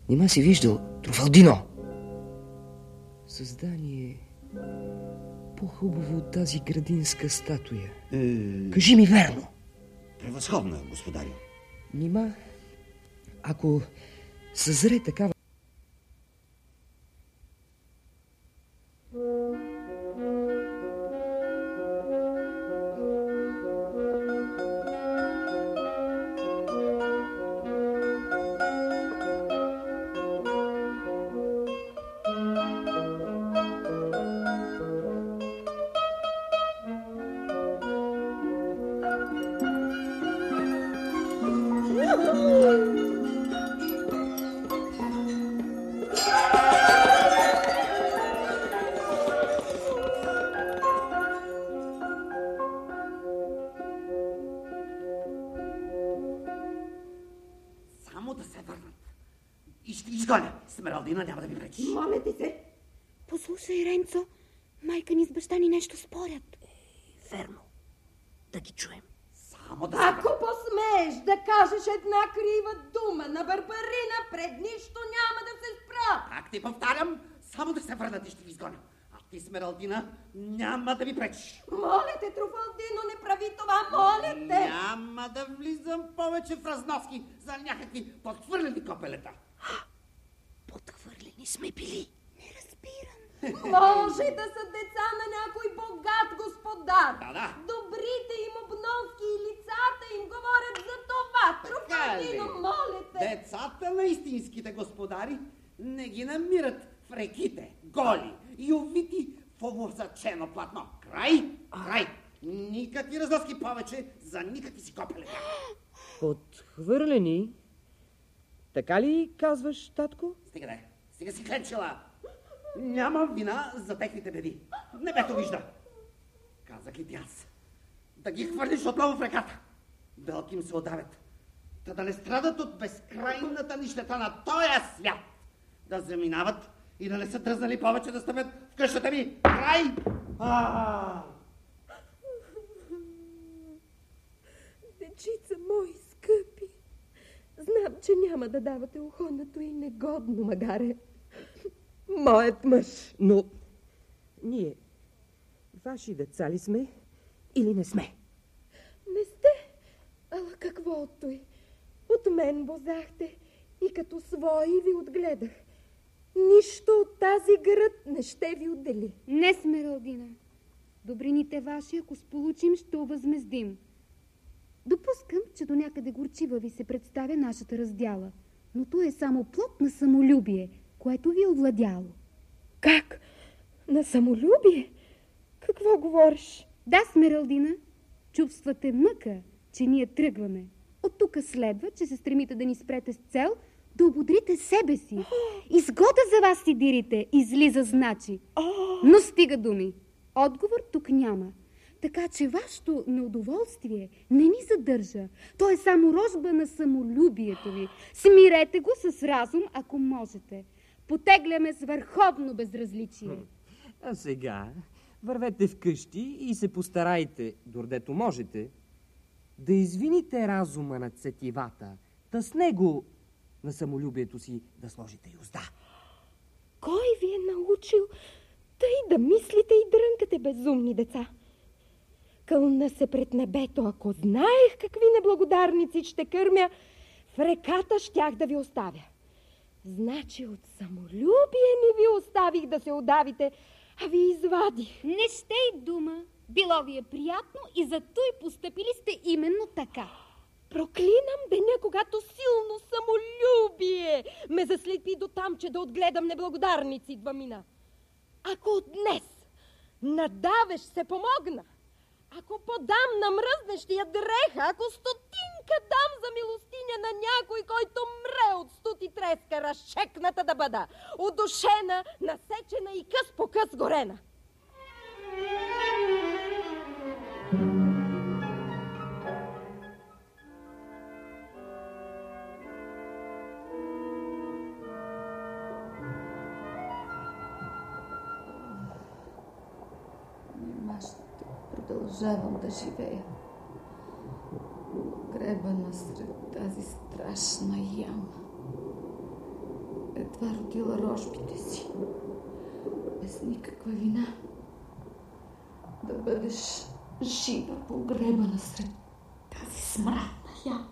Нима си виждал Труфалдино? Създание по-хубаво от тази градинска статуя. Кажи ми верно. Превъзходна, господарю. Нима, ако съзре такава... Само да се върнат. И ще ги изгоня. Смералдина няма да ми пречи. Моля ти се. Послушай, Ренцо, майка ни с баща ни нещо спорят. Верно. Да ги чуем. Само да Ако посмееш да кажеш една крива дума на Барбарина, пред нищо няма да се спра. Пак ти повтарям, само да се върнат и ще ви изгоня. А ти, Смералдина, няма да ми пречиш. Моля те, Труфалдино, не прави това, моля те. Няма да влизам повече в разноски за някакви подхвърлени копелета. Подхвърлени сме били. Не разбирам. Може да са деца на някой богат господар. Да. Добрите им обноски и лицата им говорят за това. Труфалдино, моля те. Децата на истинските господари не ги намират в реките, голи и увити в овозачено платно. Край! Никакви разноски повече за никакви си копелета. Подхвърлени? Така ли казваш, татко? Стига си кленчила. Нямам вина за техните беди. Небето вижда. Казах ли ти аз? Да ги хвърлиш отново в реката. Белки им се отдавят. Та да не страдат от безкрайната нищета на този свят. Да заминават и да не са дръзнали повече да стъпят в къщата ми. Край! Дечица мои скъпи, знам, че няма да давате ухо на той негодно магаре. Моят мъж. Но ние ваши деца ли сме или не сме? Не сте. Ала какво от той? От мен бозахте и като свои ви отгледах. Нищо от тази град не ще ви отдели. Не, Смералдина. Добрините ваши, ако сполучим, ще овъзмездим. Допускам, че до някъде горчива ви се представя нашата раздяла, но то е само плод на самолюбие, което ви е овладяло. Как? На самолюбие? Какво говориш? Да, Смералдина, чувствате мъка, че ние тръгваме. От тук следва, че се стремите да ни спрете с цел да ободрите себе си. Изгода за вас си дирите, излиза значи. Но стига думи. Отговор тук няма. Така че вашето неудоволствие не ни задържа. То е само рожба на самолюбието ви. Смирете го с разум, ако можете. Потегляме с върховно безразличие. А сега вървете вкъщи и се постарайте, дордето можете, да извините разума на сетивата, та с него на самолюбието си да сложите юзда. Кой ви е научил тъй да мислите и дрънкате, безумни деца? Кълна се пред небето, ако знаех какви неблагодарници ще кърмя, в реката щях да ви оставя. Значи от самолюбие не ви оставих да се удавите, а ви извадих. Не ще и дума. Било ви е приятно и за той постъпили сте именно така. Проклинам деня, когато силно самолюбие ме заслепи до там, че да отгледам неблагодарници двамина. Ако днес надавеш се помогна, ако подам на мръзнещия дреха, ако стотинка дам за милостиня на някой, който мре от студ и треска, разчекната да бъда, удушена, насечена и къс по къс горена. Продължавам да живея. Греба насред тази страшна яма. едва родила рожбите си. Без никаква вина. Да бъдеш жива погребана сред тази смрадна яма.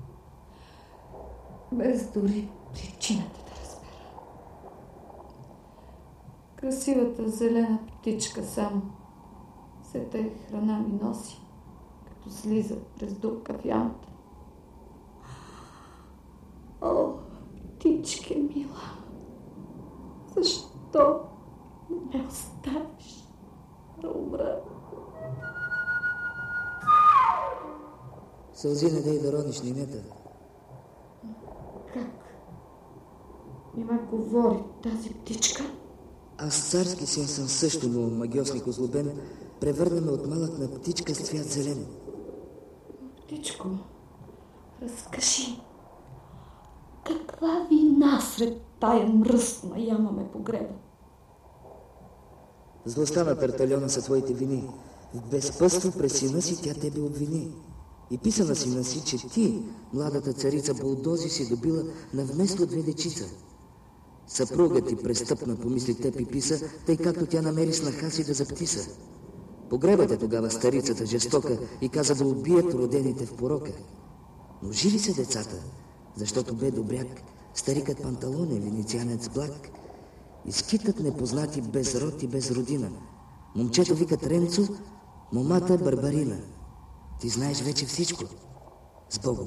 Без дори причината да разбера. Красивата зелена птичка само все тъй храна ми носи, като слиза през дупка в ямата. О, птичке мила, защо не ме оставиш да умра? Сълзи не дай да рониш, Нинета. Как? Нима говори тази птичка? Аз царски син съм също, но магьосник озлобен превърна ме от малък на птичка с цвят зелен. Птичко, разкажи, каква вина сред тая мръсна яма ме погреба? Злостта на Тартальона са твоите вини. В безпътство през сина си тя тебе обвини. И писа на сина си, че ти, младата царица Булдози, си добила на вместо 2 дечица. Съпруга ти престъпна, помисли теб и писа, тъй както тя намери снаха си да заптиса. Погребате тогава старицата жестока и каза да убият родените в порока. Но живи се децата, защото бе добряк, старикът Панталоне, венецианец благ, и скитат непознати без род и без родина. Момчето викат Ренцо, момата Барбарина. Ти знаеш вече всичко. С Богом!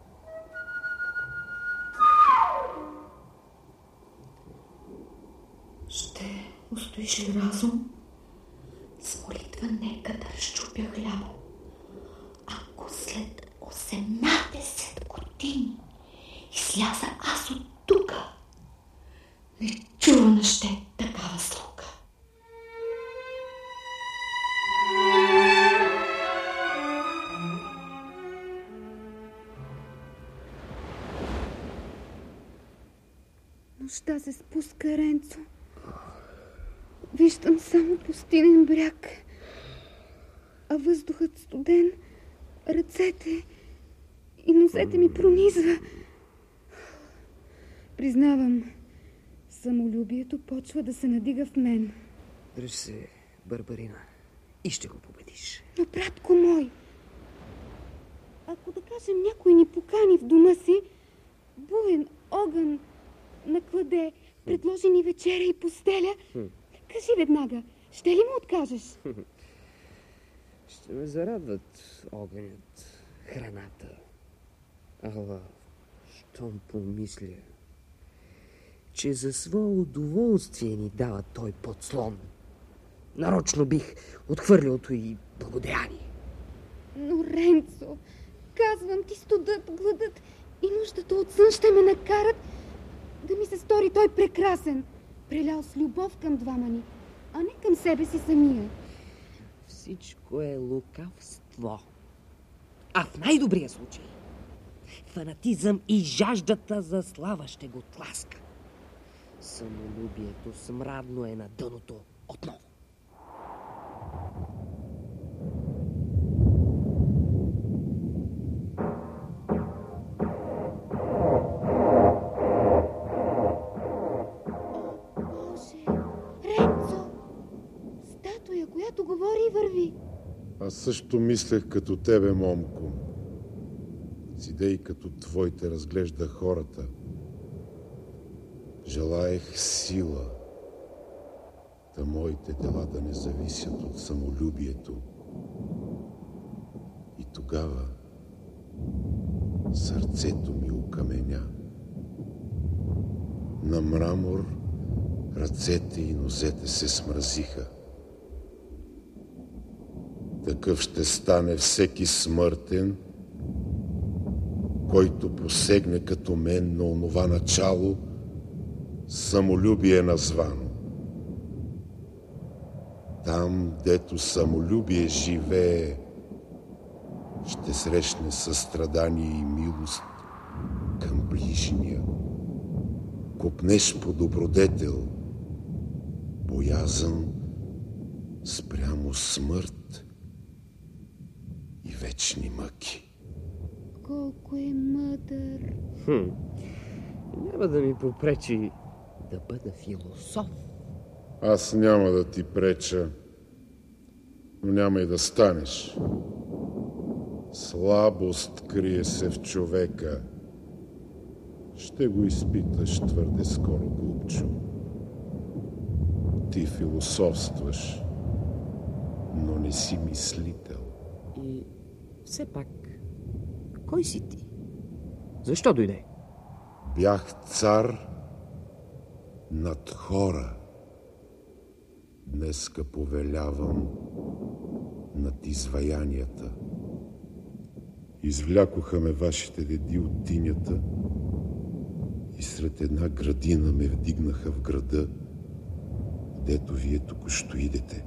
Ще устоиш ли разум? С молитва нека да разчупя хляба. Ако след 18 години изляза аз от тука, нечувана ще е такава слуга. Нощта се спуска, Ренцо. Виждам само пустинен бряг, а въздухът студен, ръцете и носете ми пронизва. Признавам, самолюбието почва да се надига в мен. Дръж се, Барбарина, и ще го победиш. Но, братко мой, ако да кажем някой ни покани в дома си, буен огън накладе, предложи ни вечеря и постеля, кажи веднага, ще ли му откажеш? Ще ме зарадват огънят, храната. Ала, щом помисля, че за свое удоволствие ни дава той подслон, нарочно бих отхвърлилото и благодеяние. Но, Ренцо, казвам ти, студът, гладът и нуждата от сън ще ме накарат да ми се стори той прекрасен, прелял с любов към двама ни, а не към себе си самия. Всичко е лукавство. А в най-добрия случай фанатизъм и жаждата за слава ще го тласка. Самолюбието смрадно е на дъното отново. Която говори и върви. Аз също мислех като тебе, момко. С идеи като твоите разглеждах хората. Желаех сила, да моите дела да не зависят от самолюбието. И тогава сърцето ми окаменя. На мрамор ръцете и нозете се смразиха. Такъв ще стане всеки смъртен, който посегне като мен на онова начало, самолюбие названо. Там, дето самолюбие живее, ще срещне състрадание и милост към ближния. Копнеш по добродетел, боязън спрямо смърт и вечни мъки. Колко е мъдър. Няма да ми попречи да бъда философ. Аз няма да ти преча, но няма и да станеш. Слабост крие се в човека. Ще го изпиташ твърде скоро, глупчо. Ти философстваш, но не си мислител. И все пак, кой си ти? Защо дойде? Бях цар над хора. Днеска повелявам над изваянията. Извлякоха ме вашите деди от тинята и сред една градина ме вдигнаха в града, дето вие току-що идете.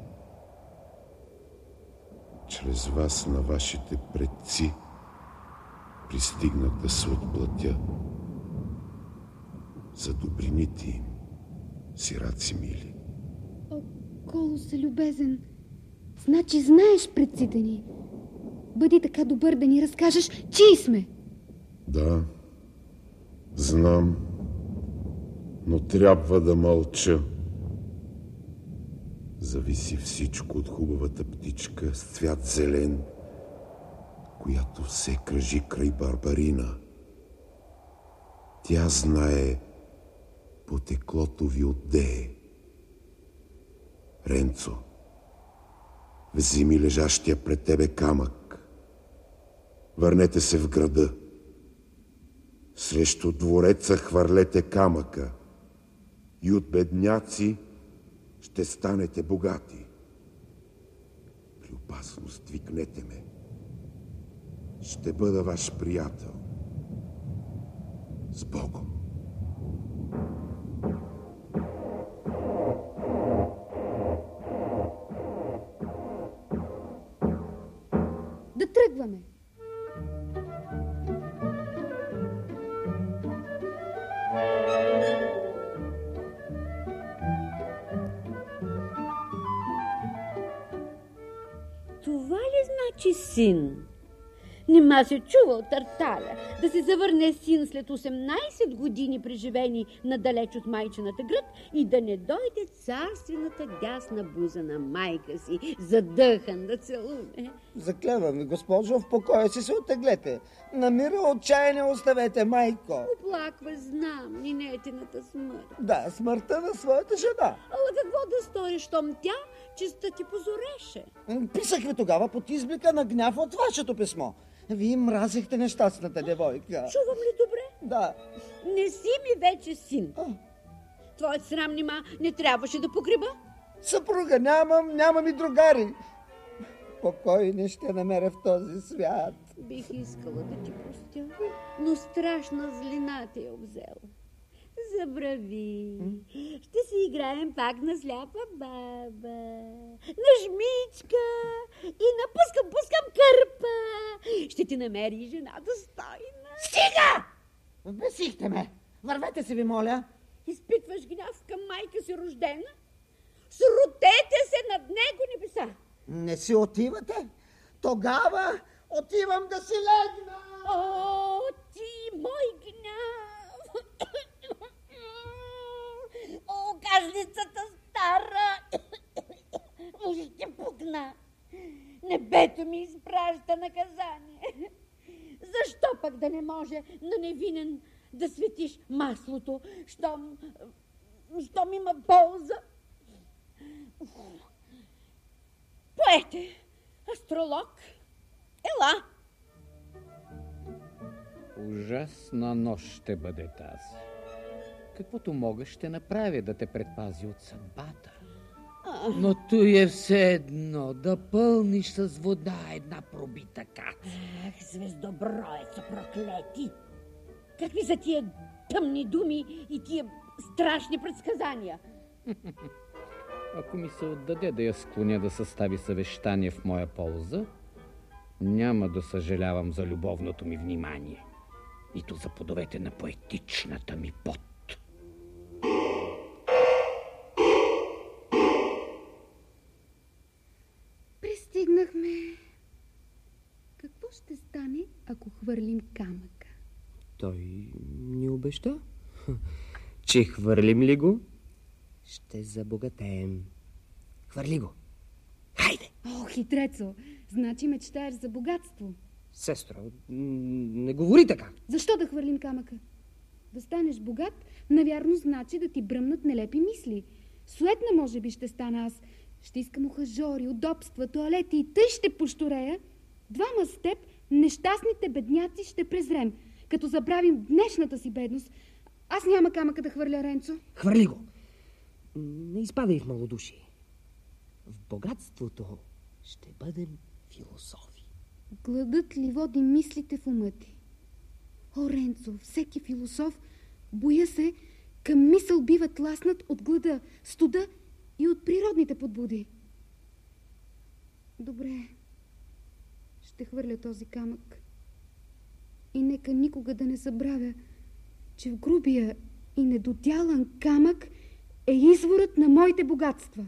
Чрез вас на вашите предци пристигнах да се отплатя за добрините им, сираци мили. О, Колосе любезен, значи знаеш предците ни. Бъди така добър да ни разкажеш, чии сме. Да, знам, но трябва да мълча. Зависи всичко от хубавата птичка с цвят зелен, която все кръжи край Барбарина. Тя знае потеклото ви отдее. Ренцо, вземи лежащия пред тебе камък. Върнете се в града. Срещу двореца хвърлете камъка и от бедняци ще станете богати. При опасност викнете ме. Ще бъда ваш приятел. С Богом! Да тръгваме. Това ли значи син? Нима се чува от Тарталя да се завърне син след 18 години преживени надалеч от майчината град и да не дойде царствената дясна буза на майка си, задъхан да целуне. Заклевам ви, госпожо, в покоя си се отеглете. На мира отчаяние оставете, майко. Оплаква, знам, нинетината смърт. Да, смъртта на своята жена. Ала какво да сториш, щом тя честа ти позореше? Писах ви тогава под изблика на гняв от вашето писмо. Вие мразихте нещастната девойка. Чувам ли добре? Да. Не си ми вече син. Твоят срам нима не трябваше да погреба? Съпруга нямам и другари. Покой не ще намеря в този свят. Бих искала да ти простя, но страшна злина те е обзела. Забрави. Ще си играем пак на сляпа баба, на жмичка и на пускам кърпа. Ще ти намери жена достойна. Стига! Вбесихте ме. Вървете се, ви моля. Изпитваш гняв към майка си рождена? Срутете се над него небеса. Не си отивате? Тогава отивам да си легна. О, ти, мой гняв! О, кажницата стара! Ще пукна. Небето ми изпраща наказание. Защо пък да не може на невинен да светиш маслото, щом има полза? Поете, астролог, ела! Ужасна нощ ще бъде тази. Каквото мога ще направя да те предпази от съдбата. Но той е все едно да пълниш с вода една пробита каца. Ах, звездоброеца проклети! Какви са тия тъмни думи и тия страшни предсказания? Ако ми се отдаде да я склоня да състави съвещание в моя полза, няма да съжалявам за любовното ми внимание, нито за плодовете на поетичната ми пот. Пристигнахме. Какво ще стане, ако хвърлим камъка? Той ни обеща. че хвърлим ли го, ще забогатеем. Хвърли го. Хайде! О, хитрецо! Значи мечтаеш за богатство. Сестро, не говори така. Защо да хвърлим камъка? Да станеш богат, навярно значи да ти бръмнат нелепи мисли. Суетна може би ще стана аз. Ще искам ухажори, удобства, тоалети и тъй ще пошторея. Двама с теб, нещастните бедняци, ще презрем. Като забравим днешната си бедност. Аз няма камъка да хвърля, Ренцо. Хвърли го. Не изпадай в малодушие. В богатството ще бъдем философи. Гладът ли води мислите в ума ти? О, Ренцо, всеки философ, боя се, към мисъл бива тласнат от глада, студа и от природните подбуди. Добре, ще хвърля този камък. И нека никога да не забравя, че в грубия и недодялан камък е изворът на моите богатства.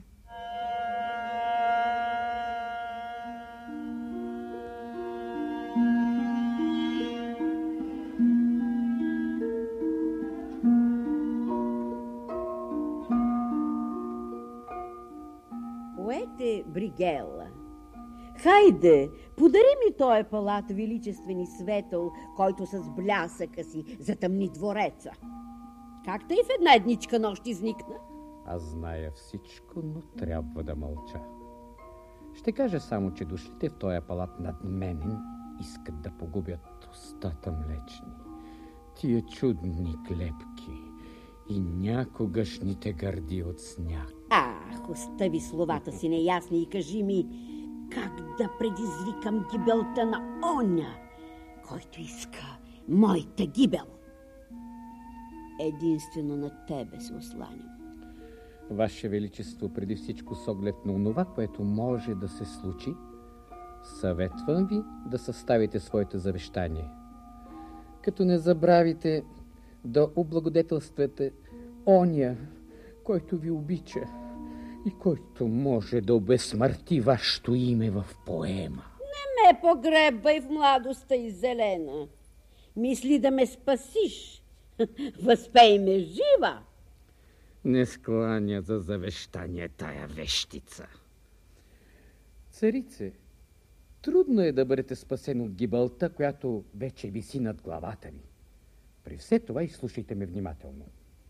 Поете, Бригела, хайде, подари ми тоя палат величествени светъл, който с блясъка си затъмни двореца. Как тъй в една едничка нощ изникна? Аз зная всичко, но трябва да мълча. Ще кажа само, че дошлите в този палат надменен искат да погубят устата млечни, тия чудни клепки и някогашните гърди от сняг. Ах, остави словата си неясни и кажи ми, как да предизвикам гибелта на оня, който иска моята гибел. Единствено на тебе се осланям. Ваше Величество, преди всичко с оглед на онова, което може да се случи, съветвам ви да съставите своите завещание. Като не забравите да облагодетелствате оня, който ви обича и който може да обезсмърти вашето име в поема. Не ме погребай в младостта и зелена. Мисли да ме спасиш. Възпей ме жива. Не скланя за завещание тая вещица. Царице, трудно е да бъдете спасен от гибелта, която вече виси над главата ви. При все това изслушайте ме внимателно.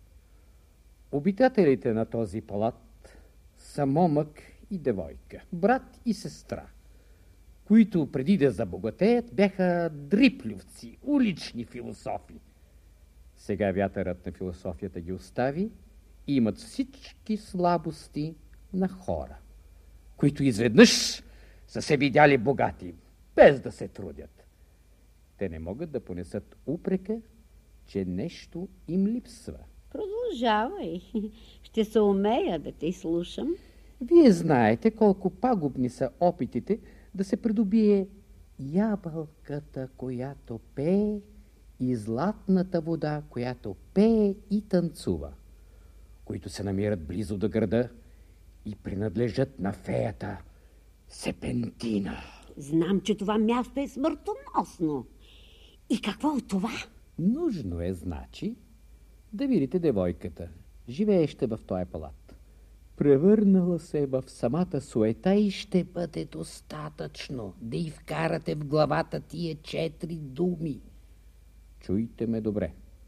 Обитателите на този палат са момък и девойка, брат и сестра, които преди да забогатеят бяха дриплювци, улични философи. Сега вятърът на философията ги остави и имат всички слабости на хора, които изведнъж са се видяли богати, без да се трудят. Те не могат да понесат упрека, че нещо им липсва. Продължавай. Ще се умея да те слушам. Вие знаете колко пагубни са опитите да се придобие ябълката, която пее, и златната вода, която пее и танцува, които се намират близо до града и принадлежат на феята Сепентина. Знам, че това място е смъртоносно. И какво от това? Нужно е, значи, да видите девойката, живееща в този палат. Превърнала се в самата суета и ще бъде достатъчно да й вкарате в главата тия 4 думи. Чуйте ме добре.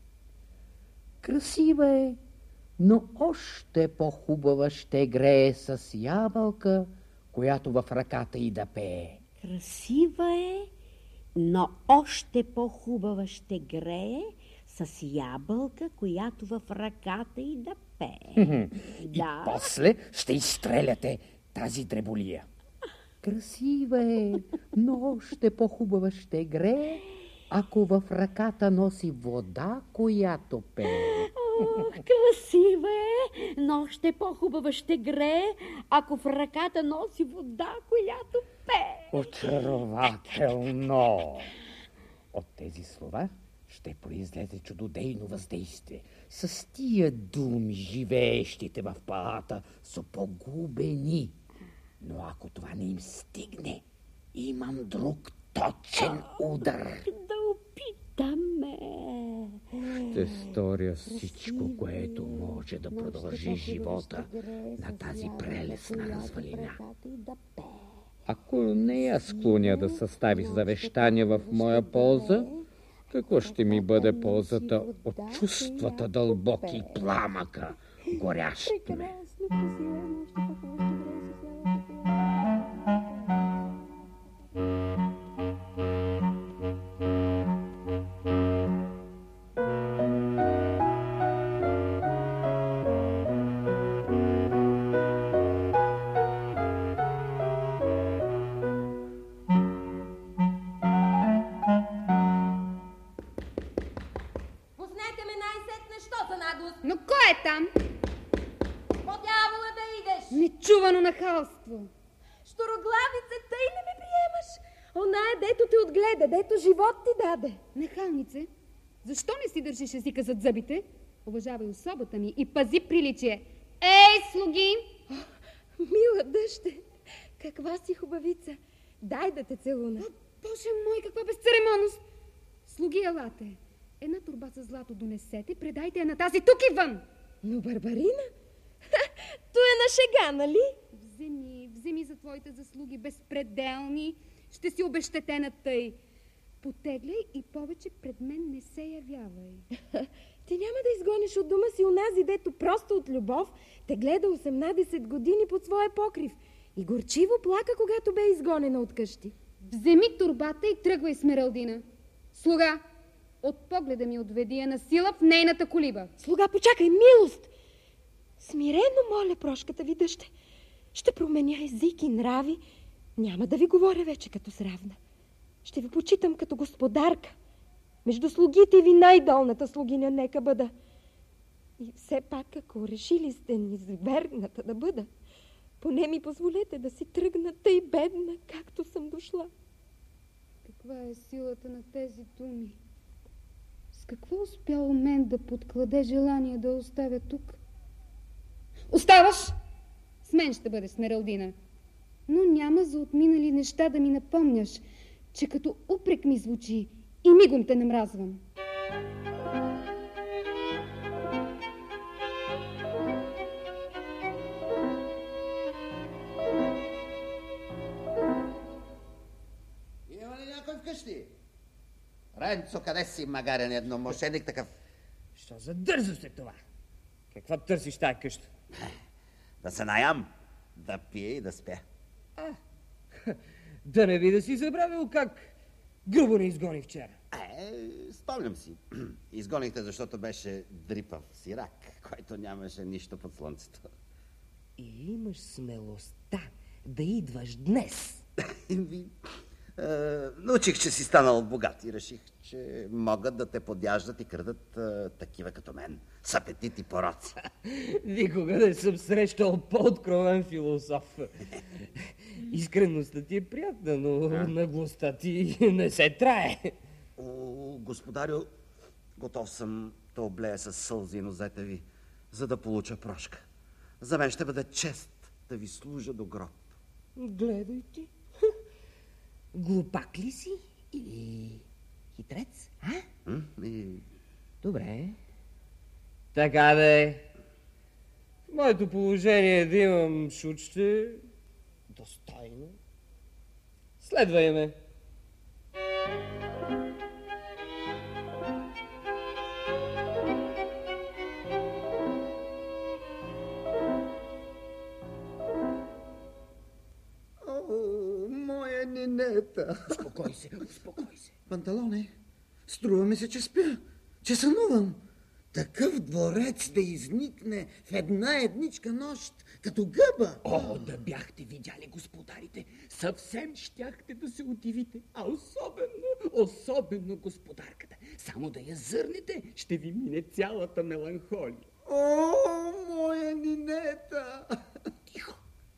Красива е, но още по-хубава ще грее с ябълка, която в ръката й да пее. Красива е, но още по-хубава ще грее с ябълка, която в ръката й да пее. И после ще изстреляте тази дреболия. Красива е, но още по-хубава ще грее, ако в ръката носи вода, която пее. Красива е, но още по-хубава ще грее, ако в ръката носи вода, която пее. Очарователно! От тези слова ще произлезе чудодейно въздействие. С тия думи живеещите в палата са погубени. Но ако това не им стигне, имам друг точен удар. Да опитаме. Ще сторя всичко, което може да продължи живота на тази прелесна развалина. Ако не я склоня да състави завещание в моя полза, какво ще ми бъде ползата от чувствата дълбоки и пламъка, горящи ме? Но кой е там? По дявола да идеш! Нечувано нахалство! Штороглавице, тъй не ме приемаш? Она е, дето те отгледа, дето живот ти даде. Нахалнице, защо не си държиш езика зад зъбите? Уважавай особата ми и пази приличие. Ей, слуги! Мила дъще, каква си хубавица. Дай да те целуна. Боже мой, каква безцеремонност! Слуги, елате. Една турба с злато донесете, предайте я на тази тук и вън. Но Барбарина? То е на шега, нали? Вземи за твоите заслуги безпределни. Ще си обещетена тъй. Потегляй и повече пред мен не се явявай. Ти няма да изгониш от дома си онази, дето просто от любов те гледа 18 години под своя покрив и горчиво плака, когато бе изгонена от къщи. Вземи турбата и тръгвай, Смералдина. Слуга, от погледа ми отведи я на сила в нейната колиба. Слуга, почакай, милост! Смирено моля, прошката ви дъще. Ще променя език и нрави. Няма да ви говоря вече като с равна. Ще ви почитам като господарка. Между слугите ви най-долната слугиня нека бъда. И все пак, ако решили сте низвергната да бъда, поне ми позволете да си тръгна тъй бедна, както съм дошла. Каква е силата на тези думи? С какво успял мен да подкладе желание да оставя тук? Оставаш! С мен ще бъде Смералдина. Но няма за отминали неща да ми напомняш, че като упрек ми звучи и мигом те намразвам. Има ли някой вкъщи? Ренцо, къде си, магарен едномошеник такъв? Що за дързост е това? Какво търсиш тая къща? Да се наям, да пия и да спя. Да не би да си забравил как грубо не изгони вчера. Спомням си. Изгонихте, защото беше дрипав сирак, който нямаше нищо под слънцето. И имаш смелостта да идваш днес. Научих, че си станал богат и реших, че могат да те подяждат и крадат такива като мен, с апетит и пороци. Никога не съм срещал по-откровен философ. Искреността ти е приятна, но наглостта ти не се трае. Господарю, готов съм да облея с сълзи нозете ви, за да получа прошка. За мен ще бъде чест да ви служа до гроб. Гледай ти. Глупак ли си или хитрец, Добре. Така да е. В моето положение е да имам шучте достойно. Следвай ме. Моя Нинета. Успокой се. Панталоне, струва ми се, че спя, че сънувам. Такъв дворец да изникне в една едничка нощ, като гъба. Да бяхте видяли господарите, съвсем щяхте да се удивите. А особено господарката. Само да я зърнете, ще ви мине цялата меланхолия. Моя Нинета. Тихо.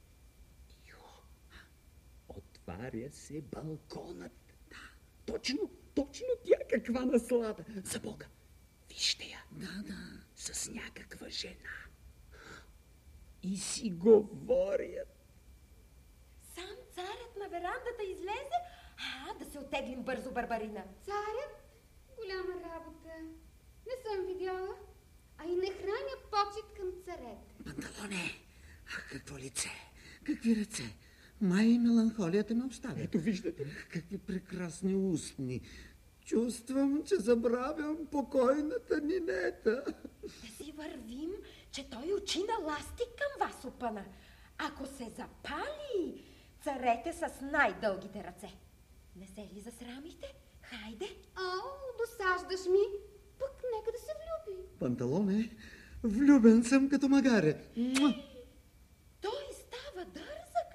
Отваря се балконът. Точно тя каква наслада. За Бога, вижте я. С някаква жена. И си говорят. Сам царят на верандата излезе? Да се оттеглим бързо, Барбарина. Царят? Голяма работа. Не съм видяла, а и не храня почет към царете. Панталоне, ах, какво лице, какви ръце. Май и меланхолията ме оставя. Ето виждате. Какви прекрасни устни. Чувствам, че забравям покойната Нинета. Да си вървим, че той очи на ласти към вас, опъна. Ако се запали, царете с най-дългите ръце. Не се ли засрамите? Хайде. Досаждаш ми. Пък нека да се влюби. Панталоне, влюбен съм като магаре. Той става дързък.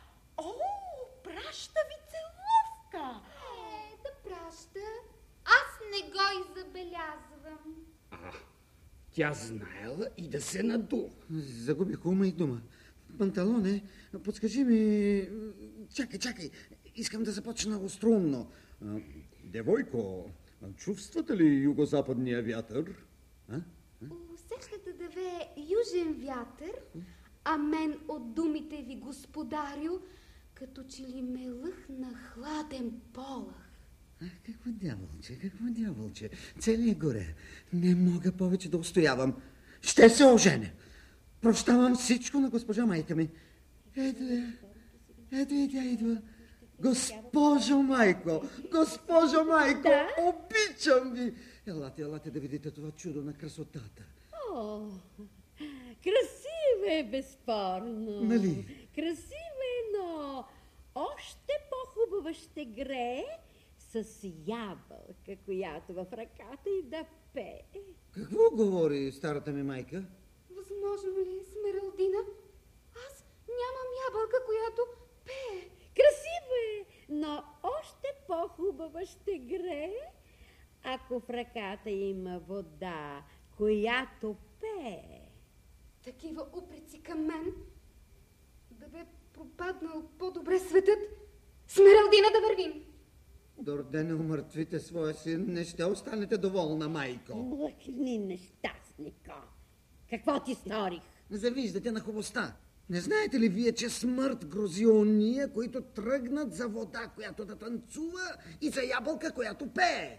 Праща ви целувка. Да праща. Аз не го забелязвам. Тя знаела и да се наду. Загубих ума и дума. Панталоне, подскажи ми... Чакай. Искам да започна острумно. Девойко, чувствате ли югозападния вятър? Усещате да вее южен вятър, а мен от думите ви, господарю, като че ли ме лъхна хладен полъх. Какво дяволче. Целият горе. Не мога повече да устоявам. Ще се оженя. Прощавам всичко на госпожа майка ми. Ето и тя идва. Госпожо майко! Да? Обичам ви! Елате да видите това чудо на красотата. Красив е, безспорно. Нали? Красив е, но още по-хубава ще грее с ябълка, която в ръката й да пее. Какво говори старата ми майка? Възможно ли, Смералдина? Аз нямам ябълка, която пее. Красив е, но още по-хубава ще грее, ако в ръката има вода, която пее. Такива упреци към мен? Да бе пропаднал по-добре светът? Смералдина, да вървим! Дорде не умъртвите своя син, не ще останете доволна, майко. Млъкни, нещастнико. Какво ти сторих? Завиждате на хубостта. Не знаете ли вие, че смърт грози ония, които тръгнат за вода, която да танцува, и за ябълка, която пее?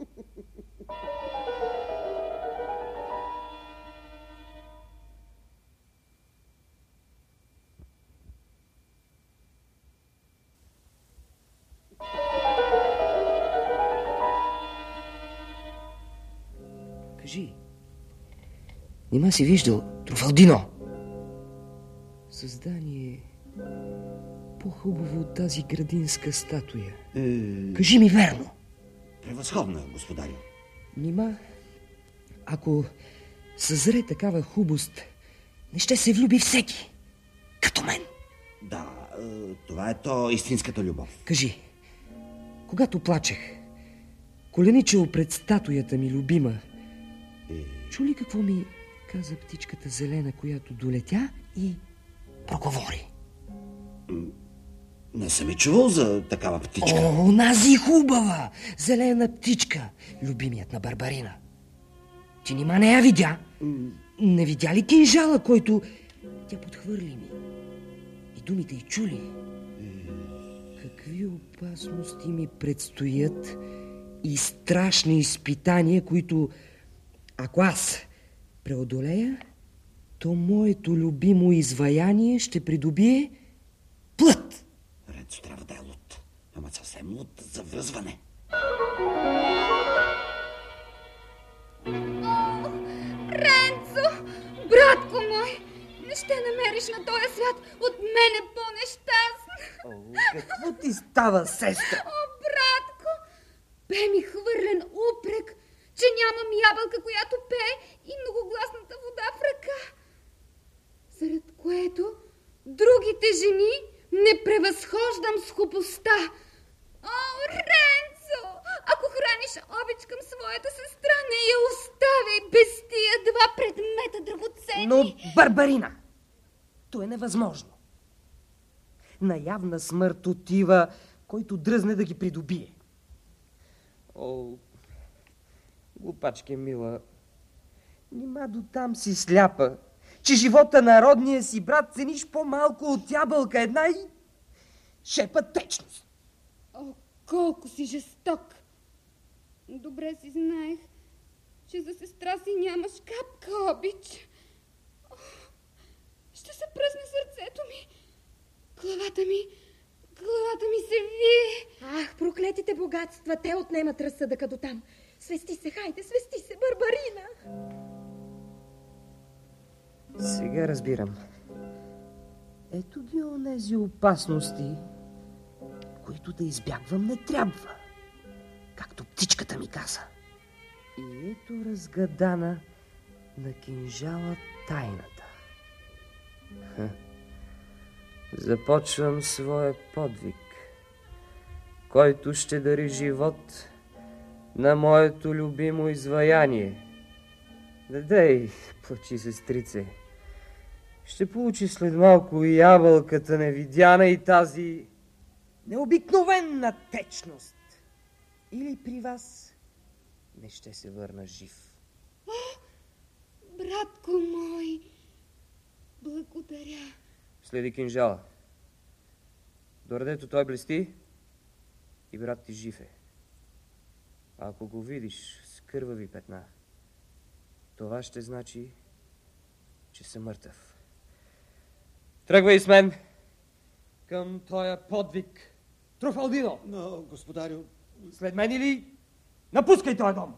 Кажи, нима си виждал Труфалдино? Създание по-хубаво от тази градинска статуя. Кажи ми верно. Превъзходна, господарю. Нима, ако съзре такава хубост, не ще се влюби всеки, като мен. Да, това е то истинската любов. Кажи, когато плачех, коленичил пред статуята ми любима, чу ли какво ми каза птичката зелена, която долетя и проговори? Не съм и чувал за такава птичка. Онази хубава зелена птичка, любимият на Барбарина. Ти нима не я видя? Не видя ли кинжала, който тя подхвърли ми? И думите й чули? Какви опасности ми предстоят и страшни изпитания, които, ако аз преодолея, то моето любимо изваяние ще придобие плът. Ренцо трябва да е луд, ама съвсем луд за връзване. Ренцо, братко мой, не ще намериш на този свят от мене по-нещастна. Какво ти става, сестра? Братко, бе ми хвърлен упрек, че нямам ябълка, която пее, и многогласната вода в ръка. Зарад което другите жени не превъзхождам с хубостта. Ренцо, ако храниш обич към своята сестра, не я оставяй без тия два предмета драгоценни. Но, Барбарина, то е невъзможно. На явна смърт отива, който дръзне да ги придобие. Глупачке мила, нима до там си сляпа, че живота на родния си брат цениш по-малко от ябълка една и шепа течност. Колко си жесток! Добре си знаех, че за сестра си нямаш капка обич. Ще се пръсне сърцето ми. Главата ми се вие. Ах, проклетите богатства, те отнемат разсъдъка до там. Свести се, хайде, свести се, Барбарина. Сега разбирам. Ето ги онези опасности, които да избягвам не трябва. Както птичката ми каза. И ето разгадана на кинжала тайната. Започвам своя подвиг, който ще дари живот на моето любимо изваяние. Дай, плачи, сестрице. Ще получи след малко и ябълката невидяна и тази необикновена течност. Или при вас не ще се върна жив. О, братко мой, благодаря. Следи кинжала. Доредето той блести и брат ти жив е. А ако го видиш с кървави петна, това ще значи, че съм мъртъв. Тръгвай с мен към този подвиг. Труфалдино! Но, господарю... След мен или напускай този дом!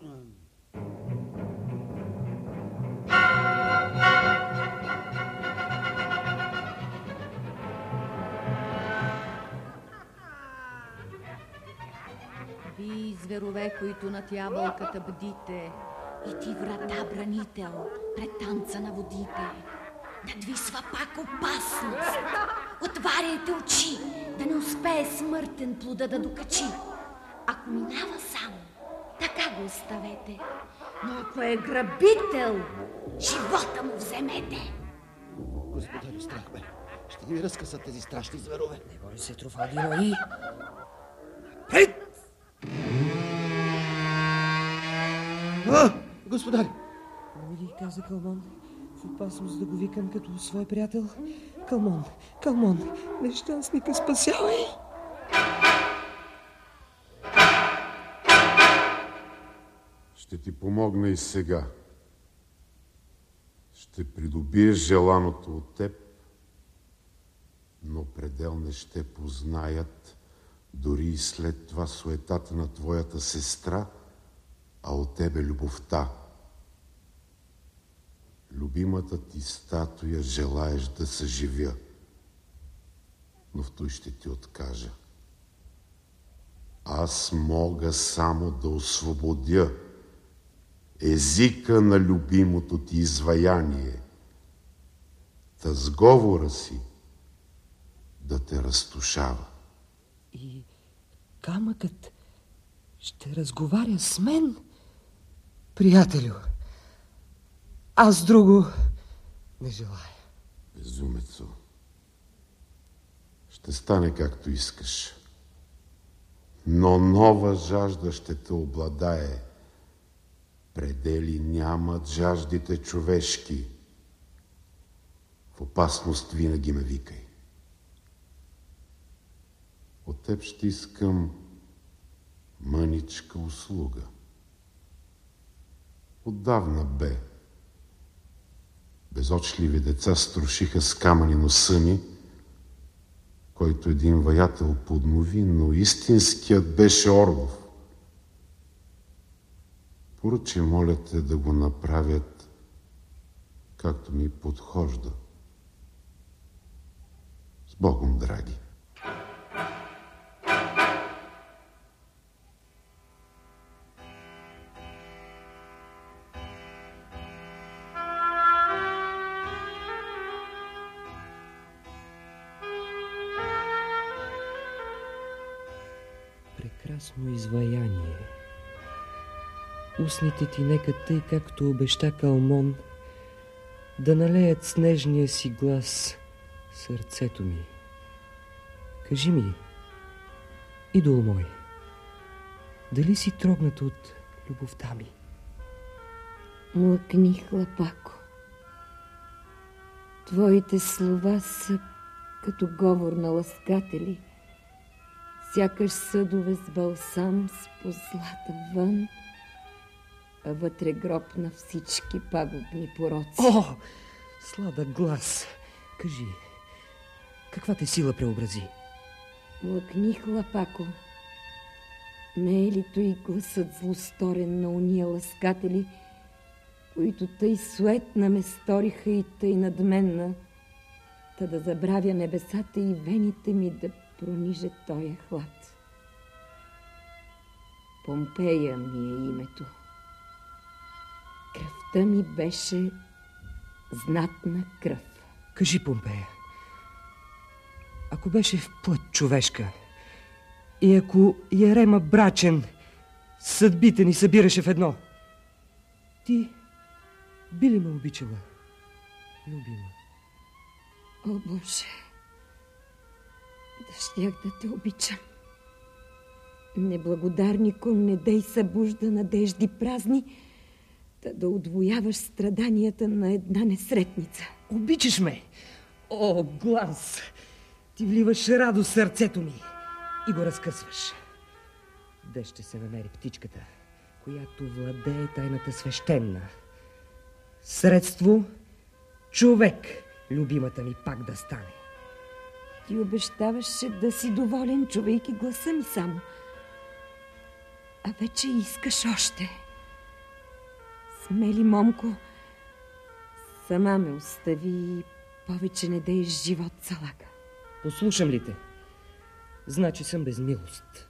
Ви, зверове, които над ябълката бдите, и ти, врата, бранител, пред танца на водите, надвисва пак опасност. Отваряйте очи, да не успее смъртен плода да докачи. Ако минава сам, така го оставете, но ако е грабител, живота му вземете. Господарю, страх ме. Ще ги разкъсат тези страшни зверове. Не бори се, Труфалдино, и... Напред! Господарю! Не ли каза Калмон в опасност да го викам като свой приятел? Калмон, Калмон, нещастника, спасявай! Ще ти помогна и сега. Ще придобиеш желаното от теб, но предел не ще познаят дори и след това суетата на твоята сестра, а от тебе любовта. Любимата ти статуя желаеш да съживя, но в той ще ти откажа. Аз мога само да освободя езика на любимото ти изваяние, та с говора си да те разтушава. И камъкът ще разговаря с мен, приятелю. Аз друго не желая. Безумецо, ще стане както искаш, но нова жажда ще те обладае. Предели нямат жаждите човешки. В опасност винаги ме викай. От теб ще искам мъничка услуга. Отдавна бе. Безочливи деца струшиха с камъни носа ми, който един ваятел поднови, но истинският беше Орлов. Поръчи, моля те, да го направят както ми подхожда. С Богом, драги! Прекрасно изваяние. Устните ти нека тъй, както обеща Калмон, да налеят с нежния си глас сърцето ми. Кажи ми, идол мой, дали си трогнат от любовта ми? Млъкни, хлапако. Твоите слова са като говор на ласкатели, сякаш съдове с балсам с позлата вън а вътре гроб на всички пагубни пороци. О, сладък глас! Кажи, каква те сила преобрази? Лъкни, хлапако. Не е ли той гласът злосторен на уния ласкатели, които тъй суетна ме сториха и тъй надменна, та да забравя небесата и вените ми да прониже тоя хлад? Помпея ми е името. Кръвта ми беше знатна кръв. Кажи, Помпея, ако беше в плът човешка и ако Ярема брачен, съдбите ни събираше в едно, ти би ли ме обичала, любима? О, Боже, да щях да те обичам. Неблагодарнико, не дей събужда надежди празни, да удвояваш страданията на една несретница. Обичаш ме! О, глас! Ти вливаш радост в сърцето ми и го разкъсваш. Де ще се намери птичката, която владее тайната свещена? Средство човек, любимата ми пак да стане. Ти обещаваше да си доволен, чувайки гласа ми само. А вече искаш още. Смели, момко, сама ме остави и повече не дееш живот салага. Послушам ли те? Значи съм без милост.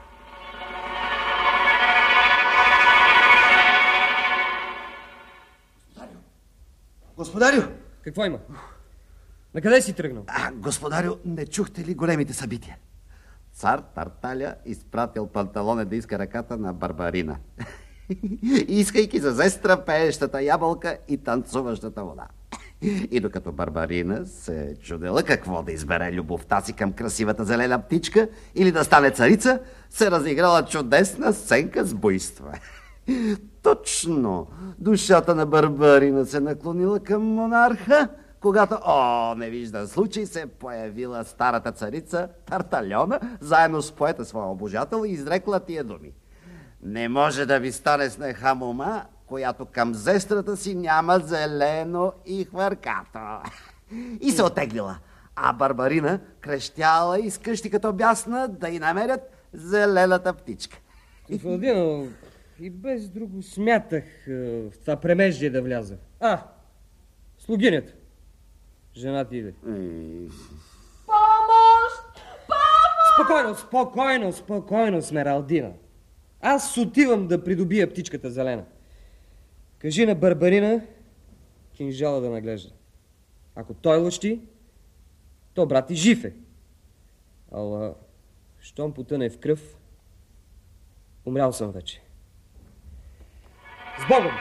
Господарю! Какво има? Накъде си тръгнал? Господарю, не чухте ли големите събития? Цар Тарталя изпратил Панталоне да иска ръката на Барбарина, искайки за зестра пеещата ябълка и танцуващата вода. И докато Барбарина се чудела какво да избере, любовта си към красивата зелена птичка или да стане царица, се разиграла чудесна сценка с буйства. Точно, душата на Барбарина се наклонила към монарха, когато, невиждан случай, се появила старата царица Тартальона, заедно с поета своя обожател, и изрекла тия думи: не може да ви стане сneha мома, която към зестрата си няма зелено и хвъркато. И се отеглила, а Барбарина крещяла из къщи като бясна да й намерят зелената птичка. Господин, и без друго смятах в това премеждие да вляза. Слугинята. Жена ти иде. Помощ! Спокойно, Смералдина. Аз отивам да придобия птичката зелена. Кажи на Барбарина кинжала да наглежда. Ако той лъщи, то брат и жив е. Ала, щом потъне в кръв, умрял съм вече. С Богом!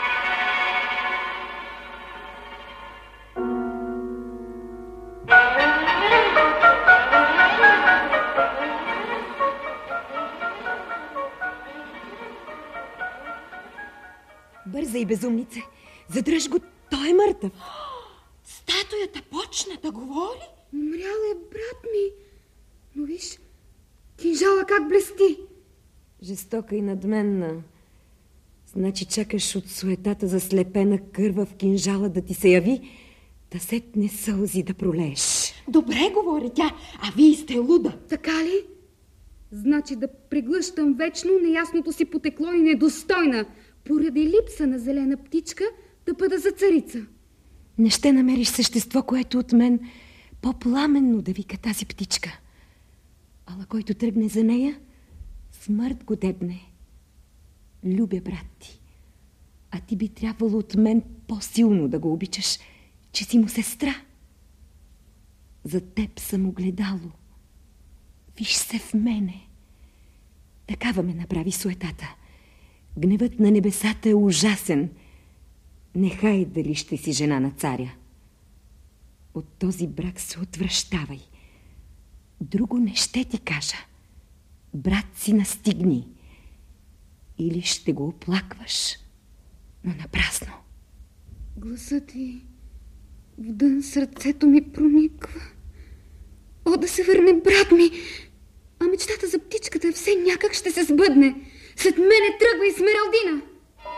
Бързай, безумнице! Задръж го, той е мъртъв. Статуята почна да говори. Умрял е брат ми. Но виж, кинжала как блести. Жестока и надменна. Значи чакаш от суетата заслепена кърва в кинжала да ти се яви, да сетне сълзи да пролееш. Добре говори тя, а вие сте луда. Така ли? Значи да преглъщам вечно неясното си потекло и недостойна, поради липса на зелена птичка, да бъда за царица. Не ще намериш същество, което от мен по-пламенно да вика тази птичка. Ала който тръгне за нея, смърт го дебне. Любя брат ти, а ти би трябвало от мен по-силно да го обичаш, че си му сестра. За теб съм огледало. Виж се в мене. Такава ме направи суетата. Гневът на небесата е ужасен. Нехай дали ще си жена на царя. От този брак се отвръщавай. Друго не ще ти кажа. Брат си настигни. Или ще го оплакваш, но напрасно. Гласът ти в дън сърцето ми прониква. О, да се върне брат ми! А мечтата за птичката все някак ще се сбъдне. След мене тръгва и Смералдина.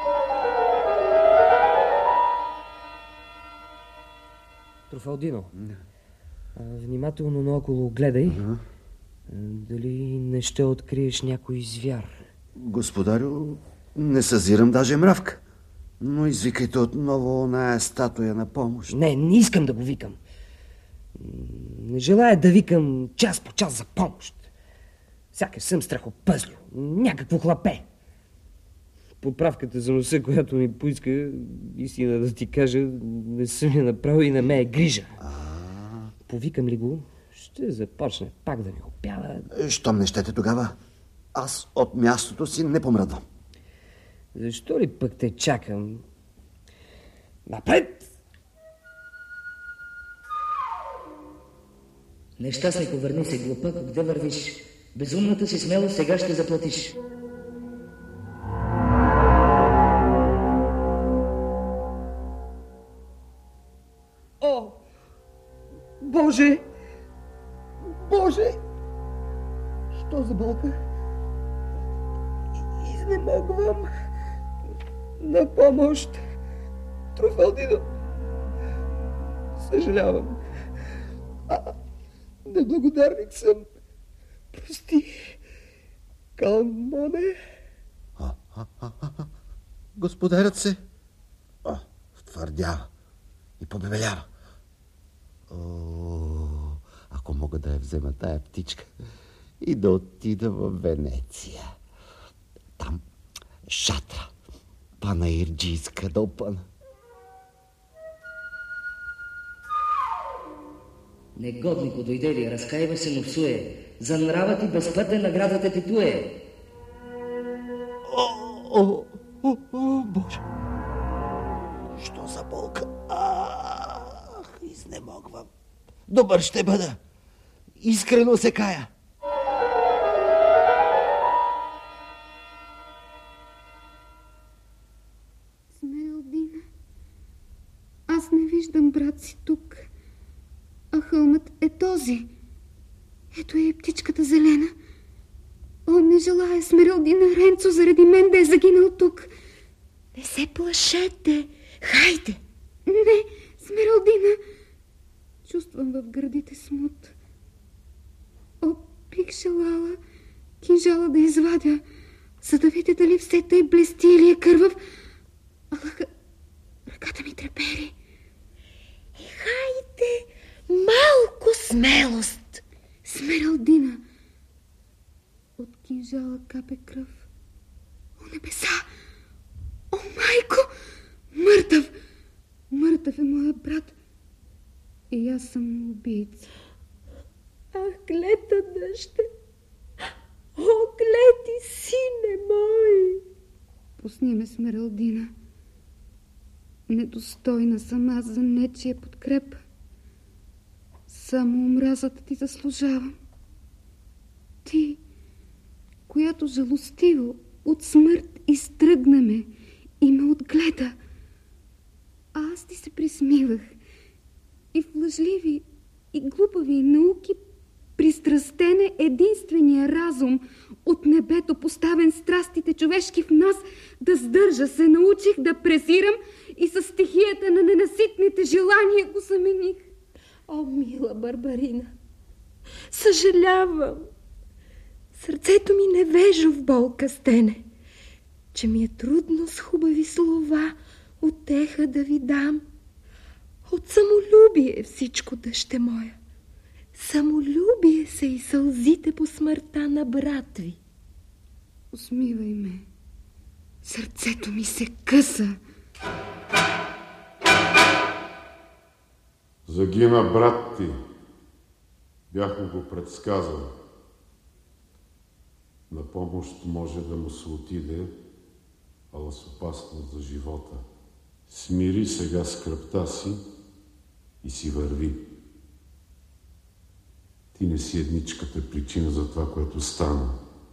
Труфалдино, внимателно наоколо гледай. Дали не ще откриеш някой звяр? Господарю, не съзирам даже мравка. Но извикайте отново оная статуя на помощ. Не искам да го викам. Не желая да викам час по час за помощ. Сякаш съм страхопъзлю, някакво хлапе. Поправката за носа, която ми поиска, истина да ти кажа, не съм я направил и не ме е грижа. Повикам ли го, ще започне пак да ми опява. Щом не щете тогава, аз от мястото си не помръдвам. Защо ли пък те чакам? Напред! Нещастнико, върни се, глупак, къде вървиш? Безумната си смелост сега ще заплатиш. О! Боже! Боже! Що за болка? Изнемогвам. На помощ. Труфалдино. Съжалявам. Неблагодарник съм. Прости. Калмоне. Господарят се втвърдява и побебелява. Ако мога да я взема тая птичка и да отида в Венеция. Там шатра панаирджийска да опъна. Негоднико, дойде ли, разкаива се, но псуе. За нрава ти безпътен наградата ти туе. Боже! Що за болка? Изнемогвам. Добър ще бъда. Искрено се кая. Смелдина, аз не виждам брат си тук, а хълмът е този. Ето е птичката зелена. О, не желая Смералдина Ренцо заради мен да е загинал тук. Не се плашете. Хайде. Не, Смералдина. Чувствам в гърдите смут. О, бих желала кинжала да извадя, за да видя дали все тъй блести или е кървав. Ръката ми трепери. Хайде, малко смелост. Смералдина. От кинжала капе кръв. О, небеса! О, майко! Мъртъв! Мъртъв е моят брат. И аз съм убийца. Ах, гледа, дъще! О, гледи, сине мой! Пусни ме, Смералдина. Недостойна съм аз за нечия подкрепа. Само омразата ти заслужавам. Ти, която жалостиво от смърт изтръгна ме и ме отгледа. А аз ти се присмивах и в лъжливи и глупави науки пристрастен е единствения разум от небето, поставен страстите човешки в нас, да сдържа се научих да презирам и със стихията на ненаситните желания го замених. О, мила Барбарина, съжалявам. Сърцето ми невежо в болка стене, че ми е трудно с хубави слова утеха да ви дам. От самолюбие всичко, дъще моя. Самолюбие са и сълзите по смъртта на брат ви. Усмивай ме. Сърцето ми се къса. Загина брат ти. Бях му го предсказал. На помощ може да му се отиде, ала с опасност за живота. Смири сега скръпта си и си върви. Ти не си едничката причина за това, което стана.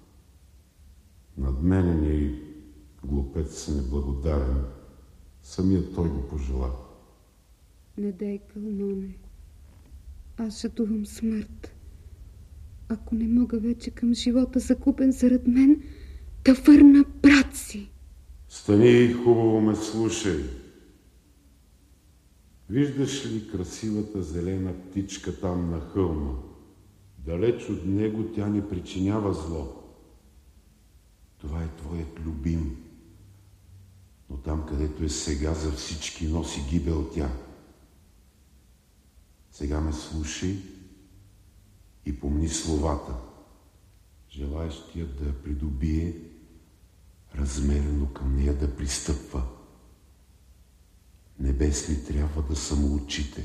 Надменен и глупец неблагодарен. Самият той го пожела. Не дай, Калмоне. Аз жадувам смърт. Ако не мога вече към живота, закупен зарад мен, да върна брат си. Стани и хубаво ме слушай. Виждаш ли красивата зелена птичка там на хълма? Далеч от него тя не причинява зло. Това е твоят любим. Но там, където е сега, за всички носи гибел тя. Сега ме слушай и помни словата. Желаещият да я придобие, размерено към нея да пристъпва. Небесни трябва да са му очите.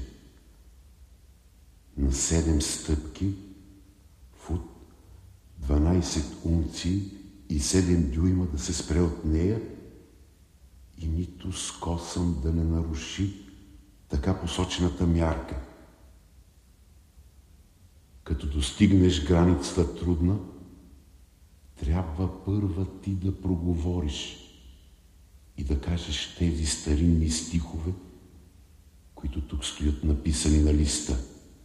На 7 стъпки, фут, 12 унции и 7 дюйма да се спре от нея и нито с косъм да не наруши така посочената мярка. Като достигнеш границата трудна, трябва първа ти да проговориш и да кажеш тези старинни стихове, които тук стоят написани на листа.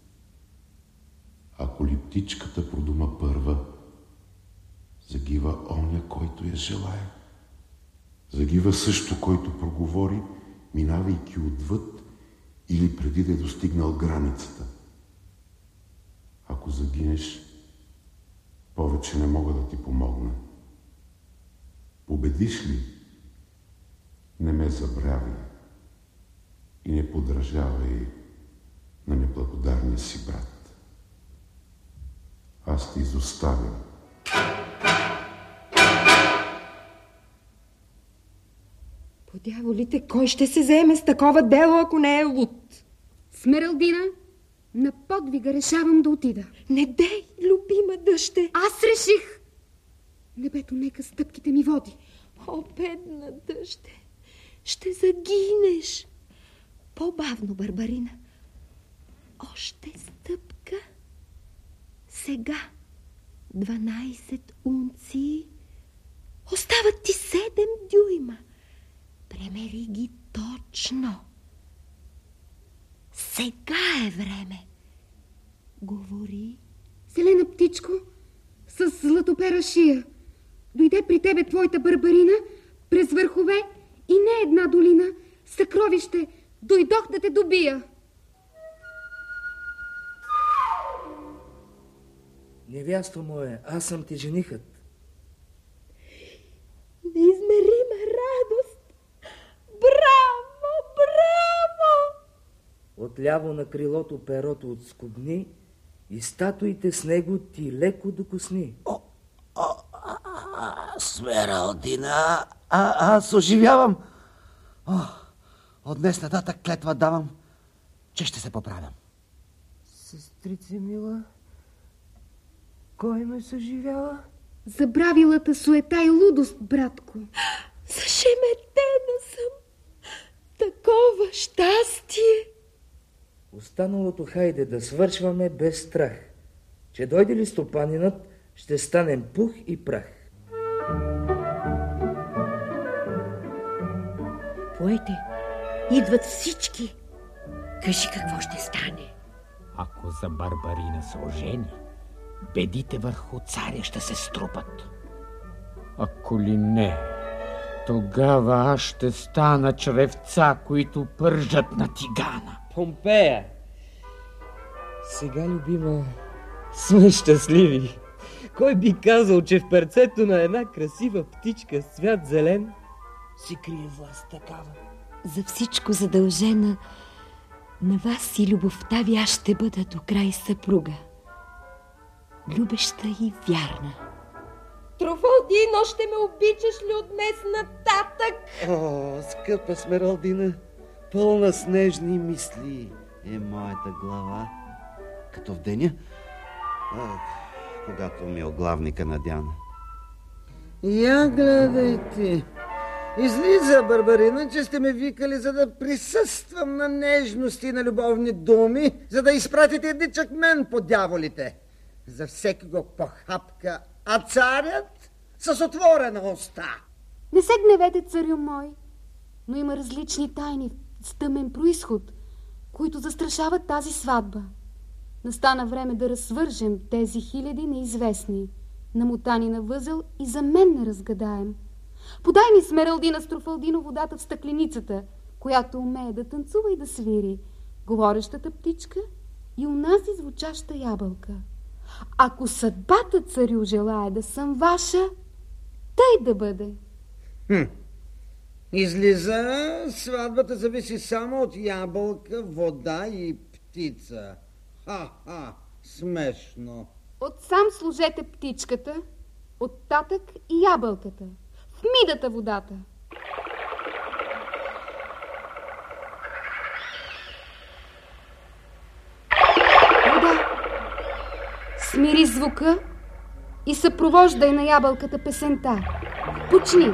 Ако ли птичката продума първа, загива оня, който я желая. Загива също, който проговори, минавайки отвъд или преди да е достигнал границата. Ако загинеш, повече не мога да ти помогна. Победиш ли, не ме забравяй и не подражавай на неблагодарния си брат. Аз те изоставям. По дяволите, кой ще се заеме с такова дело, ако не е луд? Смералдина, на подвига решавам да отида. Не дей, любима дъще. Аз реших. Небето нека стъпките ми води. О, бедна дъще, ще загинеш. По-бавно, Барбарина. Още стъпка. Сега 12 унции. Остават ти 7 дюйма. Премери ги точно. Сега е време. Говори. Зелена птичко, с златопера шия. Дойде при тебе твоята Барбарина, през върхове и не една долина, съкровище, дойдох да те добия. Невясто моя, аз съм ти женихът. Неизмерима радост! Браво, браво! Отляво на крилото перото отскубни и статуите с него ти леко докосни. Смералдина, аз оживявам. От днес нататък клетва давам, че ще се поправям. Сестрице мила, кой ме съживява? Забравилата суета и лудост, братко. Зашеметена съм. Такова щастие. Останалото хайде да свършваме без страх, че дойде ли стопанинът, ще станем пух и прах. Пойте, идват всички. Кажи какво ще стане. Ако за Барбарина се ожени, бедите върху царя ще се струпат. Ако ли не, тогава аз ще стана чревца, които пържат на тигана. Помпея! Сега, любима, сме щастливи. Кой би казал, че в перцето на една красива птичка с цвят зелен си крие власт такава? За всичко задължена на вас и любовта ви аз ще бъда до край съпруга. Любеща и вярна. Трофалдино, ще ме обичаш ли от днес нататък? О, скъпа Смералдина, пълна с нежни мисли е моята глава. Като в деня, когато ми оглавника надяна. Я гледайте. Излиза, Барбарина, че сте ме викали, за да присъствам на нежности и на любовни думи, за да изпратите едничък мен по дяволите. За всеки го похапка, а царят с отворена уста. Не се гневете, царю мой, но има различни тайни с тъмен произход, които застрашават тази сватба. Настана време да развържем тези хиляди неизвестни, намотани на възел и за мен не разгадаем. Подай ми Смералдина с Труфалдино водата в стъкленицата, която умее да танцува и да свири, говорещата птичка и унази звучаща ябълка. Ако съдбата, царю, желае да съм ваша, тъй да бъде. Излиза, сватбата зависи само от ябълка, вода и птица. Ха-ха, смешно. Отсам служете птичката, оттатък и ябълката. В мидата водата. Вода, смири звука и съпровождай на ябълката песента. Почни.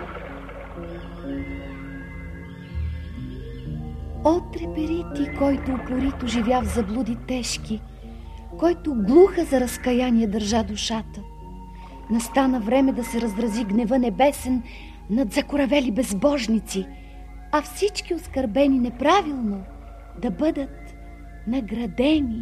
О, трепери ти, който упорито живя в заблуди тежки, който глуха за разкаяние държа душата. Настана време да се разрази гнева небесен над закоравели безбожници, а всички оскърбени неправилно да бъдат наградени.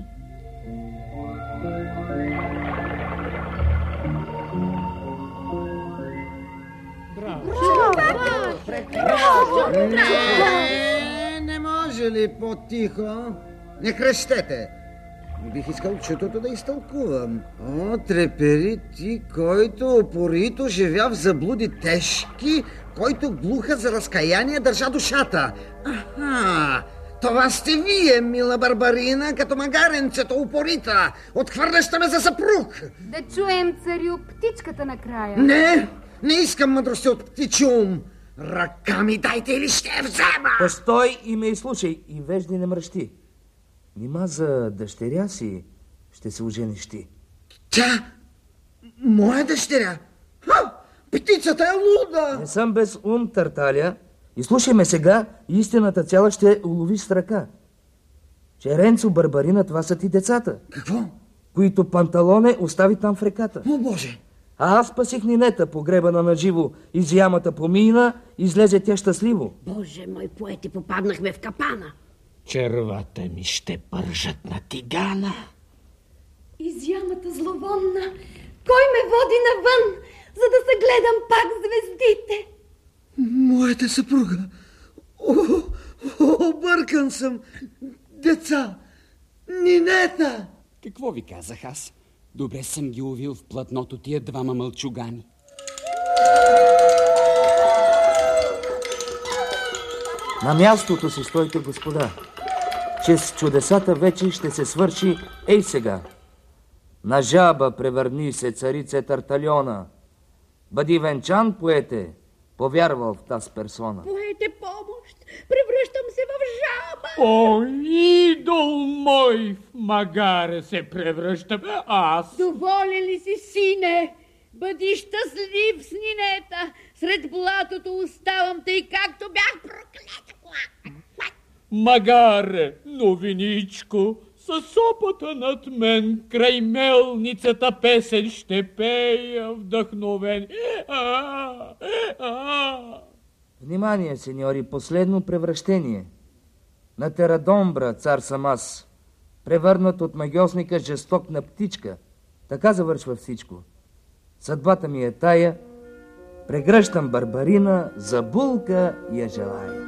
Не може ли по-тихо? Не крещете. Бих искал чутото да изтълкувам. О, трепери ти, който упорито живя в заблуди тежки, който глуха за разкаяние държа душата. Аха, това сте вие, мила Барбарина, като магаренцето упорита, отхвърляща ме за съпруг. Да чуем, царю, птичката накрая. Не искам мъдрости от птичи ум. Ръка ми дайте или ще я взема. Постой и ме изслушай и вежди не мръщи. Нима за дъщеря си ще се ожениш ти. Тя? Моя дъщеря? Птицата е луда. Не съм без ум, Тарталя. И слушай ме сега, истината цяла ще уловиш с ръка. Черенцо, Барбарина, това са ти децата. Какво? Които Панталоне остави там в реката. О, Боже! А аз спасих Нинета, погребана на живо. Из ямата помина, излезе тя щастливо. Боже мой, поети, попаднахме в капана. Червата ми ще пържат на тигана. Из ямата зловонна, кой ме води навън, за да се гледам пак звездите? Моята съпруга. Объркан съм. Деца. Нинета. Какво ви казах аз? Добре съм ги увил в платното тия двама мълчугани. На мястото си стойте, господа, че с чудесата вече ще се свърши ей сега. На жаба превърни се царице Тартальона. Бъди венчан, поете, повярвал в таз персона. Поете помощ, превръщам се в жаба. О, идол мой, в магаре се превръщам аз. Доволен ли си, сине? Бъди щастлив с Нинета. Сред блатото оставам тъй, както бях проклета. Магаре, новиничко, със сопата над мен, край мелницата песен ще пея вдъхновен. Внимание, сеньори, последно превръщение. На Терадомбра, цар съм аз, превърнат от магиосника жесток на птичка. Така завършва всичко. Съдбата ми е тая, прегръщам Барбарина, за булка я желая.